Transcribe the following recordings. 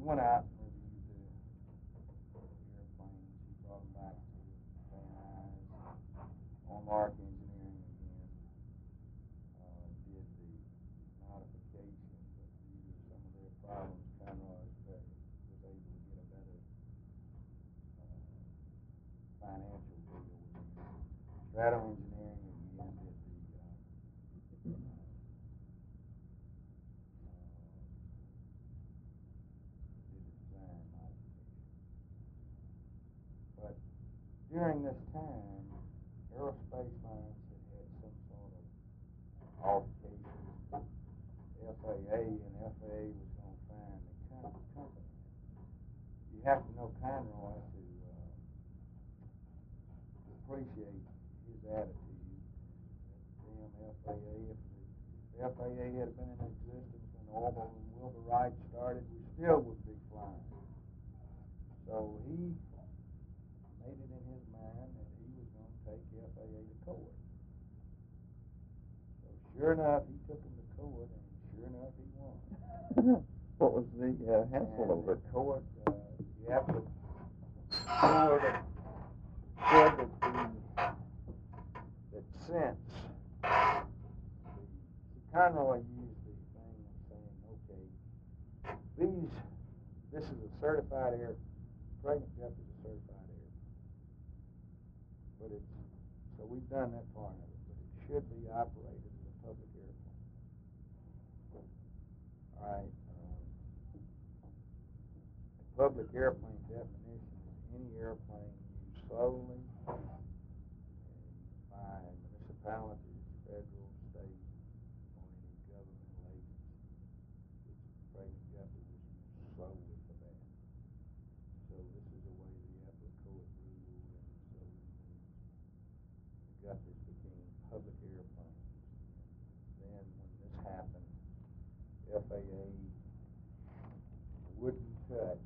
went out and reviewed the airplanes. He brought them back to Van Nuys on Lark Engineering again. Did the modification, but due to some of their problems, Conroy was able to get a better financial deal with them. Strato Engineering again did the design modification. But during this time, Aerospace Lines had some sort of altercation with FAA, and FAA was going to find the company. You have to know Conroy to appreciate his attitude. Damn FAA, if the FAA had been in existence when Orville and Wilbur Wright started, we still would be flying. So he made it in his mind that he was going to take FAA to court. So sure enough, he took him to court, and sure enough, he won. What was the hassle over it? The court, the appellate court said that since Conroy used the thing of saying, okay, this is a certified air, Pregnant Gup is a certified air. But so we've done that part of it, but it should be operated as a public airplane. All right. A public airplane definition is any airplane used solely by municipalities, federal, state, or any governmental agency. Pregnant Gup was used solely for that. So this is the way the appellate court ruled, and so the Guppies became public airplanes. And then when this happened, FAA wouldn't touch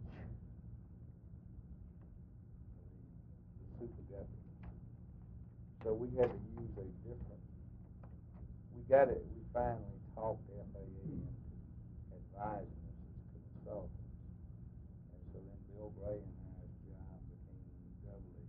the Super Guppy. So we had to use a different. We finally talked FAA into advising us as consultants. And so then Bill Bray and I's job became doubly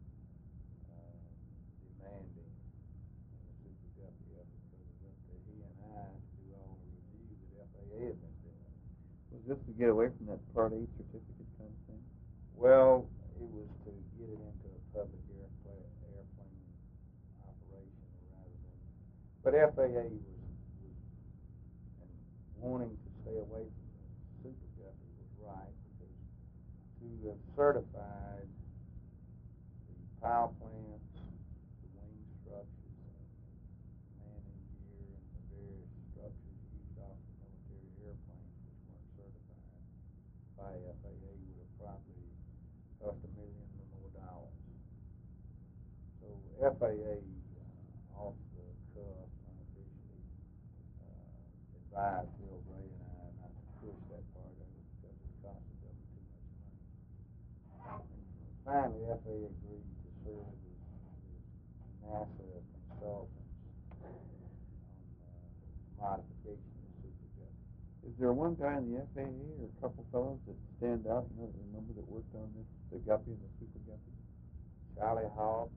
demanding in the Super Guppy of it, because it was up to he and I to do all the review that FAA had been doing. Was this to get away from that Part 8 certificate kind of thing? Well, it was to get it into a public airplane operation rather than. But FAA was and wanting to stay away from the Super Guppy was right, because to have certified the power plants, the wing structures, landing gear, and the various structures used off the military airplanes which weren't certified by FAA would have probably cost $1 million or more dollars. So FAA, off the cuff, unofficially advised Bill Bray and I not to push that part of it because it costed them too much money. And finally, FAA agreed to serve as NASA consultants on modification of the Super Guppy. Is there one guy in the FAA or a couple fellows that stand out, remember that worked on this, the Guppy and the Super Guppy? Charlie Hawks,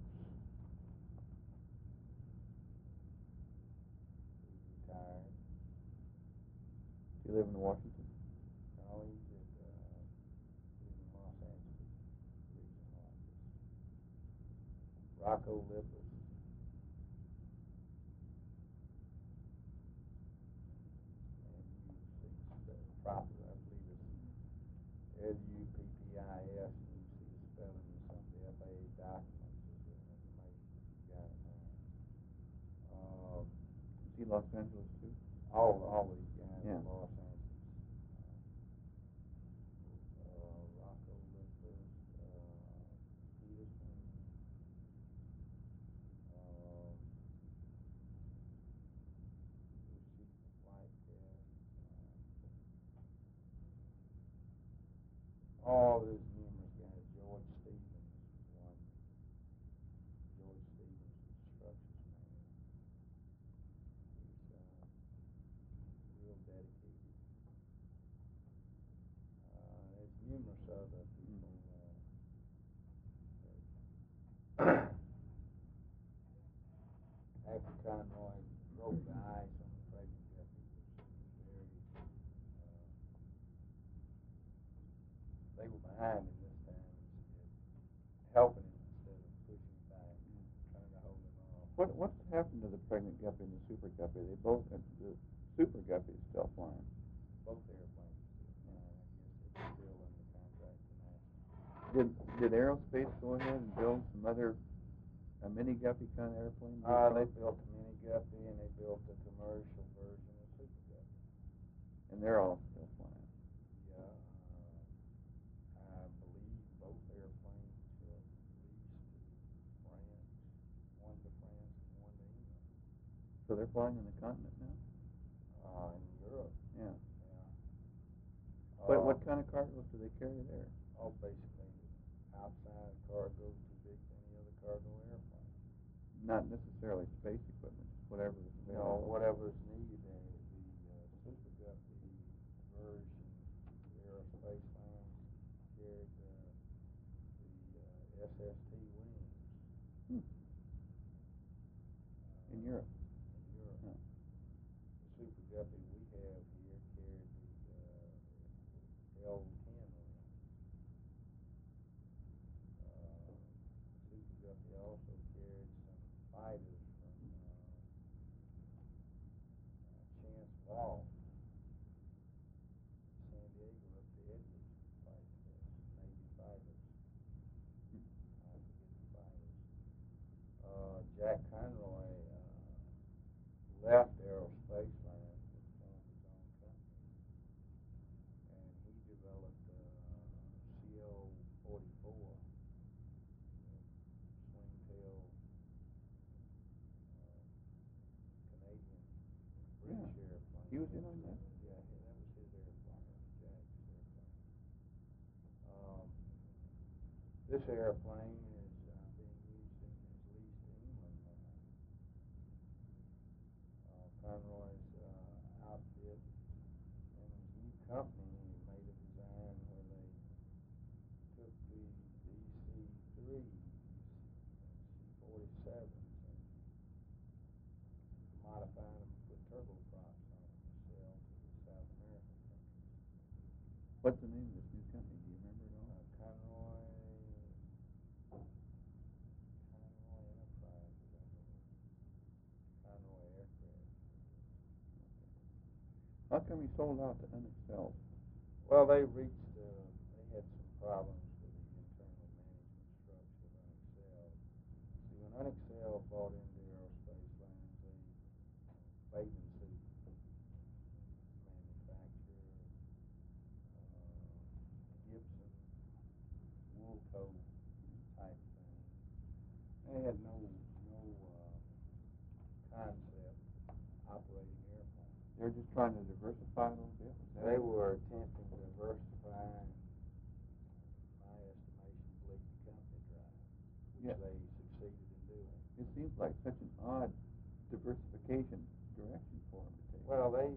he's retired. Do you live in Washington? No, he's in Los Angeles, lives in Los Angeles. Rocco Lippis. And you see proper, I believe it's Luppis, and you see the spelling of some of the FAA documents of the information that you got in there. Is he Los Angeles too? All these guys Yeah. in Los Angeles. Rocco Lippis, Peterson, chief of flight test, all those numerous guys. George Stevens, one. George Stevens was structures man. He's real dedicated. other people. After Conroy broke the ice on the pregnant guppy was very, they were behind him this time, helping him instead of pushing him back, trying to hold him off. What's happened to the pregnant guppy and the super guppy? They both, the super guppy is still flying. Both airplanes still flying. I guess it's still under contract to NASA. Did Aerospace go ahead and build some other a mini guppy kind of airplane? They built a mini guppy and they built a commercial version of Super Guppy. And they're all still flying. Yeah, I believe both airplanes leased to France, one to France and one to England. So they're flying on the continent now? In Europe. Yeah. Yeah. What kind of cargoes do they carry there? Basically outside cargo too big for any other cargo airplane. Not necessarily space equipment, just whatever is available. Whatever's needed. The Super Guppy version of the Aerospace line carried the SST wings. In Europe? In Europe. Huh. The Super Guppy we have here carried the L-10 wings. The Super Guppy also carried some fighters from Chance Law, San Diego up to Edwards Flight Test, Navy fighters. I forget the fighters. Jack Conroy left Aerospace Land to form his own company, and he developed CO-44, swing-tail Canadian British airplane. He was in on that? Yeah, that was his airplane. That was Jack's airplane. This airplane is being used in his leased England. Conroy's outfit and his new company made a design where they took the DC-3s and C-47s and modified them and put turboprops on them to sell to the South American countries. What's the name of this new company? Do you remember at all? Conroy Enterprises, I believe. Conroy Aircraft. How come you sold out to Unexcel? Well, they had some problems with the internal management structure of Unexcel. See, when Unexcel bought into Aerospace Land, bathing suit manufacturer, Gibson, Woolco type thing. They had no concept operating airplanes. They're just trying to diversify a little bit? They were attempting to diversify and, in my estimation, bleed the company dry, which they succeeded in doing. It seems like such an odd diversification direction for them to take. Well, they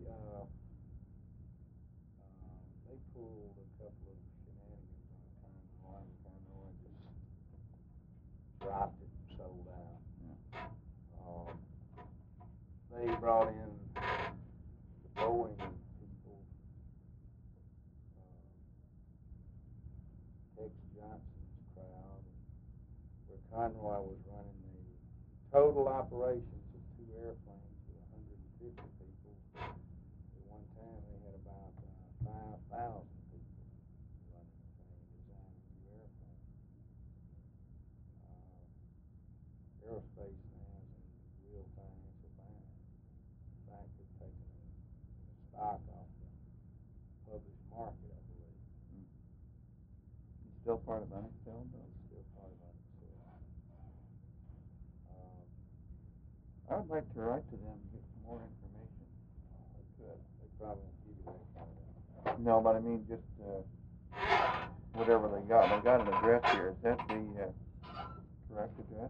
pulled a couple of shenanigans on Conroy, and Conroy just dropped it and sold out. Yeah. They brought in the Boeing people, Tex Johnson's crowd, where Conroy was running the total operations of two airplanes with 150 people. At one time, they had about 5,000 people running the thing, designing new airplanes. Aerospace now is in real financial bind. In fact, they've taken a stock off the published market, I believe. It's still part of Unexcel, though? It's still part of Unexcel. I would like to write to them and get some more information. They could. They probably won't give you that kind of information. No, but I mean just whatever they got. They got an address here. Is that the correct address?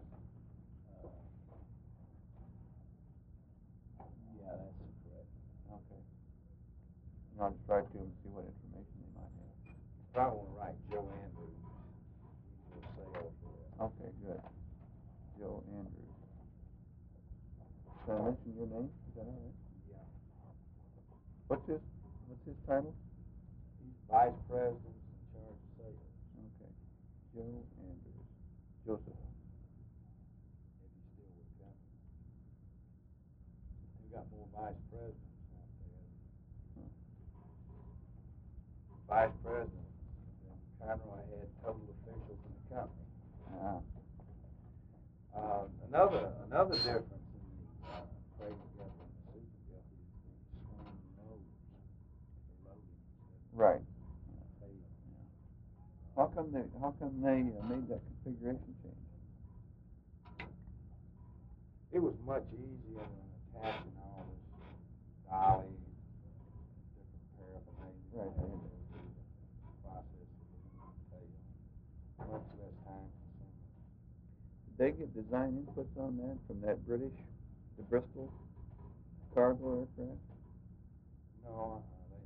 Yeah, that's correct. Okay. And I'll just write to them and see what information they might have. probably want to write Joe Andrews. He's a sales rep. Okay, good. Joe Andrews. Should I mention your name? Is that all right? Yeah. What's his title? He's vice president in charge of sales. Okay. Joe Andrews. Joseph. If he's still with the company. They've got more vice presidents out there. Huh. Vice president. And Conroy had total officials in the company. Ah. Another difference in the Creighton Guppy and the Super Guppy is the swing nose for loading. Right. Tail. Yeah. How come they made that configuration change? It was much easier than attaching all this dolly, different paraphernalia. Right. Go through the process of getting the tail. Much less time consuming. Did they get design inputs on that from the Bristol cargo aircraft? No,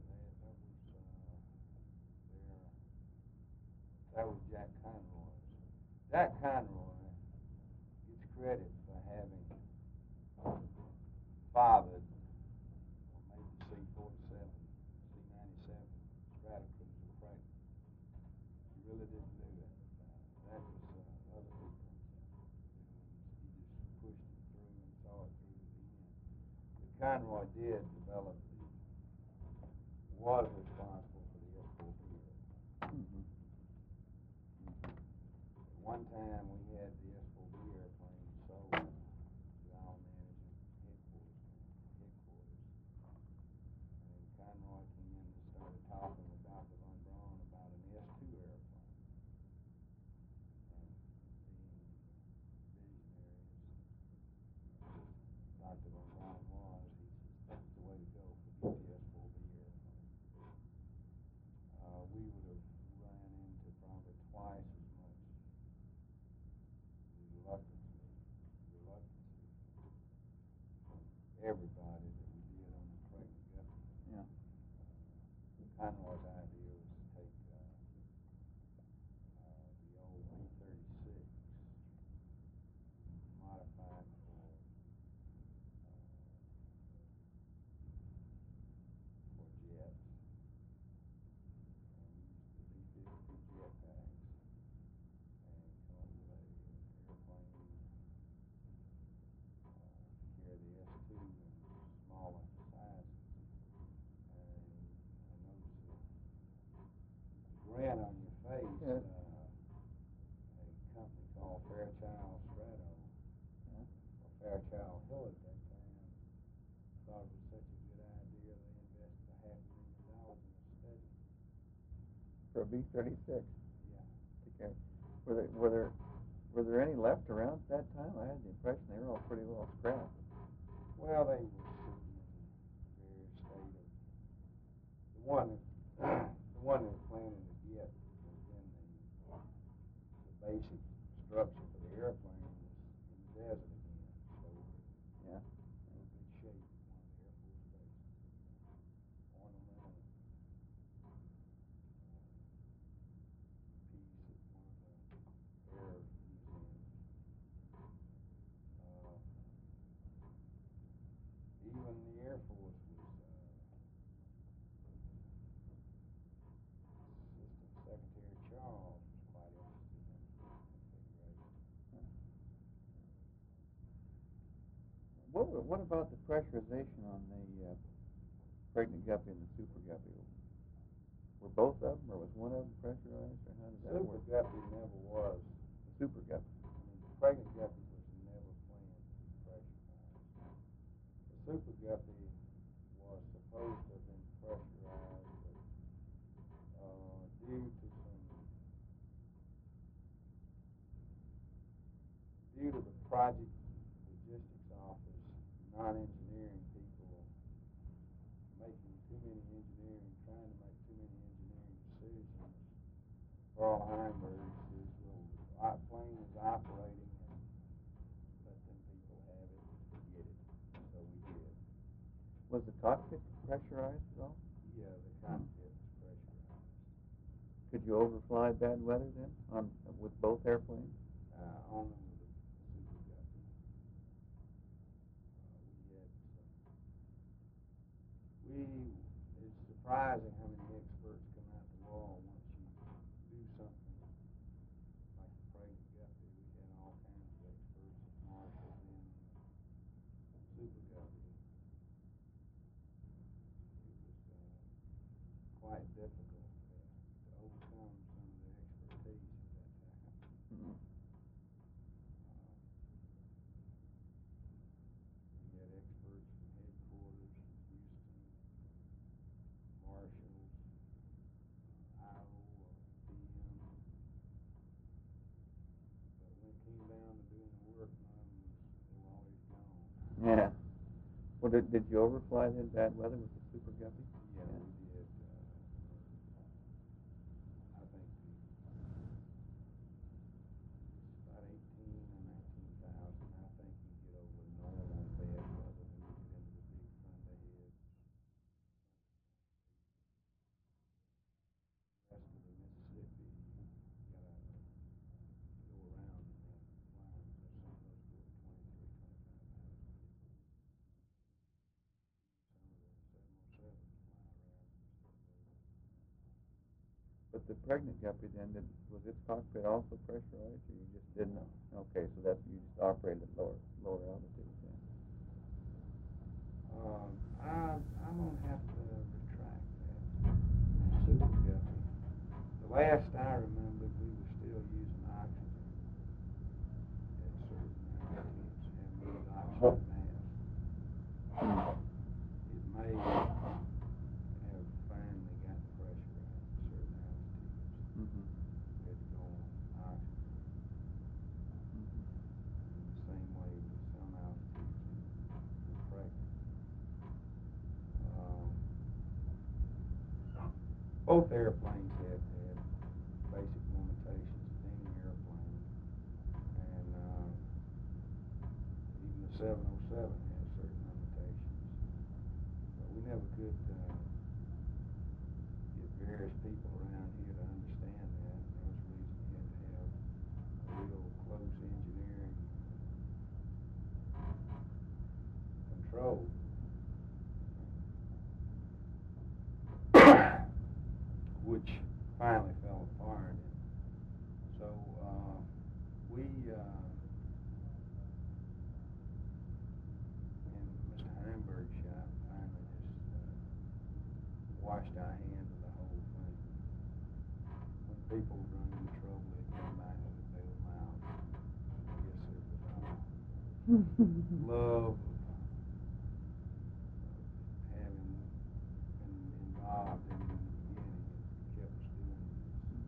that was Jack Conroy's. Jack Conroy gets credit for having fathered, or maybe C-47, C-97 Stratocruiser Creighton. He really didn't do it. That was other people doing. He just pushed it through and saw it through to the end. But Conroy did develop was responsible for the S-4B. Mm-hmm. At one time, we had the S-4B airplane sold to our management headquarters. And Conroy came in and started talking with Dr. Von Braun about an S-2 airplane. And being visionary as Dr. Von Braun was, he says, that's the way to go. Forget the S-4B airplane. We would have run into probably twice as much reluctancy from everybody that we did on the Creighton Guppy. Yeah. Conroy's idea was to take the old B-36, modified for jets, and use the B-52 jet packs, and come up with an airplane to carry the S-2 in smaller sizes. And I noticed the grin on your face. Yeah. A company called Fairchild Strato, Yeah. or Fairchild Hill at that time, thought it was such a good idea they invested $500,000 in a study. For a B-36. Yeah. Okay. Were there any left around at that time? I had the impression they were all pretty well scrapped. Well, they were sitting in various state of the one they were planning to get was in the basic structure for the airplane was in the desert again. So we're Yeah. in good shape at one of the Air Force bases. Ornamental piece at one of the air museums. Even the Air Force was Assistant Secretary Charles was quite interested in the configuration. What about the pressurization on the Pregnant Guppy and the Super Guppy? Were both of them, or was one of them pressurized, or how did that Super work? Guppy never was. The Super Guppy. I mean, the Pregnant Guppy was never planned to be pressurized. The Super Guppy was supposed to have been pressurized, but due to the project logistics office, non-engineering people trying to make too many engineering decisions, Carl Heinberg says, well, the plane is operating and let them people have it and forget it. So we did. Was the cockpit pressurized at all? Yeah, the cockpit was pressurized. Could you overfly bad weather then with both airplanes? Only with the Super Guppy. It's surprising how many experts come out the wall once you do something like the Pregnant Guppy. We had all kinds of experts that marshaled in the Super Guppy. It was quite difficult to overcome some of their expertise at that time. Mm-hmm. We had experts from headquarters, Houston, marshals, Iowa, PM. But when it came down to doing the work, none of them they were always gone. Yeah. Well, did you overfly then bad weather with the Super Guppy? Yeah, we did. I think about 18 or 19,000. I think you get over normal bad weather when you get into the big thunderheads. Rest of the Mississippi, you gotta go around in that line because some of those go to 23,000, 25,000 feet. Some of the 707s fly around instead of those. But the Pregnant Guppy then, was its cockpit also pressurized, or you just didn't? No. Okay, so that you just operated at lower altitudes then. I'm gonna have to retract that. Super Guppy. The last I remembered, we were still using oxygen at certain altitudes, having used oxygen masks. It may have finally gotten pressurized at certain altitudes. Mm-hmm. We had to go on oxygen. Mm-hmm. The same way with some altitudes in Pregnant. Both airplanes had basic limitations of any airplane, and even the 707 has certain limitations. But we never could get various people around here to understand that. And there was a reason you had to have a real close engineering control. Which finally fell apart. So we in Mr. Heimberg's shop finally just washed our hands of the whole thing. When people run into trouble, they'd come back and we'd bail them out. I guess it was our love of having been involved in the beginning that kept us doing this.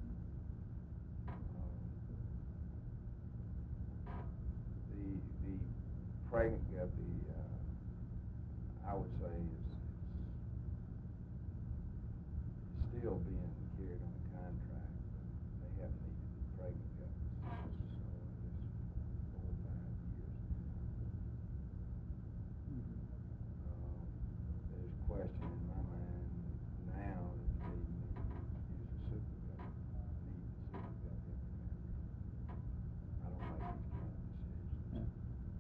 The Pregnant Guppy, I would say, is still being carried on a contract, but they haven't needed the Pregnant Guppies since, I guess, 4 or 5 years. There's a question in my mind now that they need to use a Super Guppy, need the Super Guppy in the country. I don't make these kind of decisions. Yeah.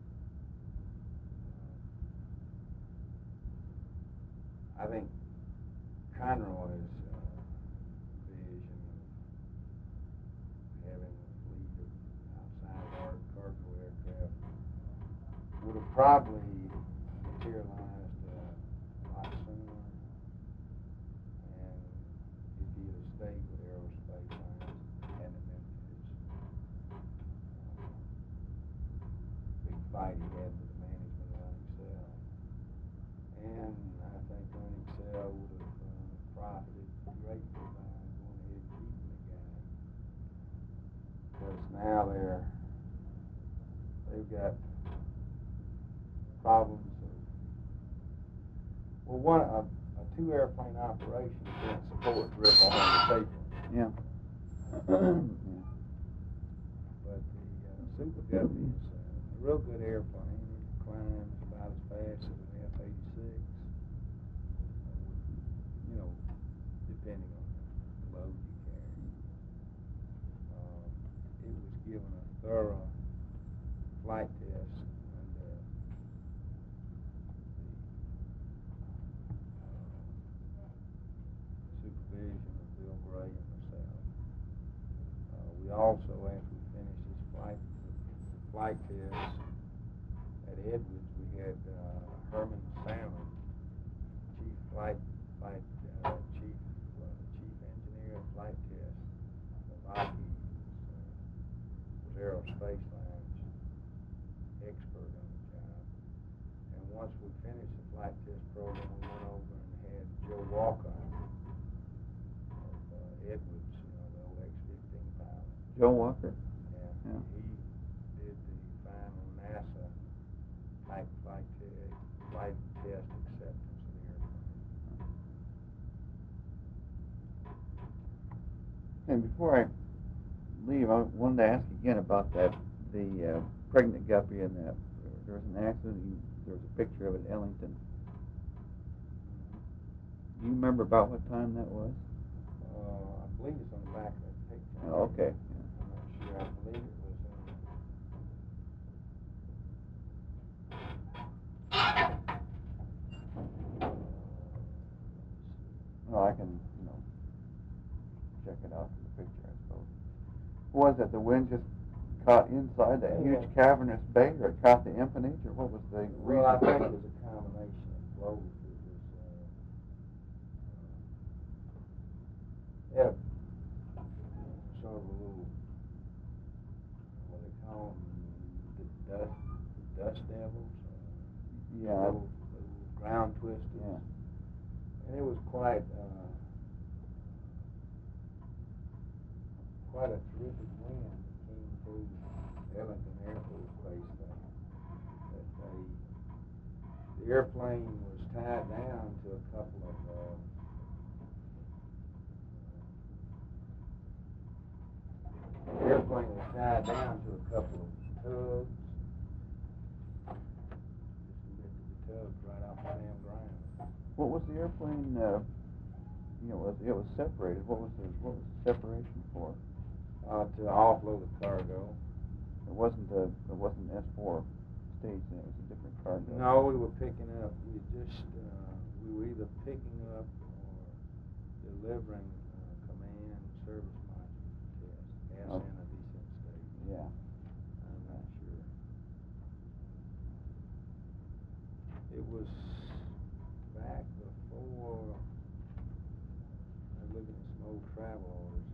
I think Conroy's vision of having a fleet of outside cargo aircraft would have probably materialized a lot sooner, and if he had stayed with Aerospace Lines, hadn't been for his big fight he had with the management of Unexcel. And I think Unexcel would have profited greatly by going ahead and keeping the guy, because now they've got problems of, well, a 2 airplane operation can't support 300 or 400 people. Yeah. But the Super Guppy is a real good airplane. It climbs about as fast as an F-86. Depending on the load you carry. given a thorough flight test under the supervision of Bill Gray and myself. We also, after we finished this flight test at Edwards, we had Herman Salmon, chief engineer of flight test for Lockheed, was Aerospace Line's expert on the job. And once we finished the flight test program, we went over and had Joe Walker of Edwards, the old X-15 pilot. Joe Walker? Yeah. He did the final NASA type flight test acceptance of the airplane. And before I leave, I wanted to ask again about the pregnant guppy and that. There was an accident. There was a picture of it at Ellington. Do you remember about what time that was? I believe it's on the back of that picture. Oh, okay. I'm not sure. I believe it was Well, I can, check it out from the picture, I suppose. Was it the wind just caught inside that huge cavernous bay, or it caught the empennage, or what was the reason? Well, I think it was a combination of both. It was sort of a little, what they call them, the dust devils. Yeah. Little ground twisters. Yeah. And it was quite a terrific wind that came through Ellington Air Force Base there. The airplane was tied down to a couple of tugs. Just lifted the tugs right off the damn ground. What was the airplane? It was separated. What was the separation for? To offload the cargo. It wasn't S4 stage. Then it was a different cargo. No, we were picking up. We were either picking up or delivering command service module test, ascent or descent stage. Yeah. I'm not sure. It was back before. I was looking at some old travel orders.